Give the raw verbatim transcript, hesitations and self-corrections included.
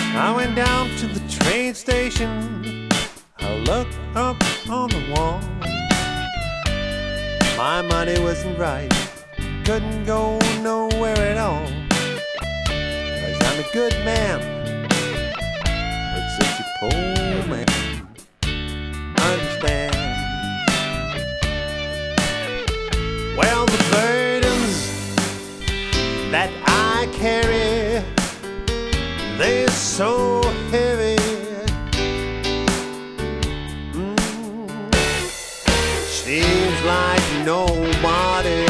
I went down to the train station. I looked up on the wall. My money wasn't right, couldn't go nowhere at all. 'Cause I'm a good man, but such a poor man. Understand? Well, the burdens that I carry, they're so heavy. Mm. Seems like nobody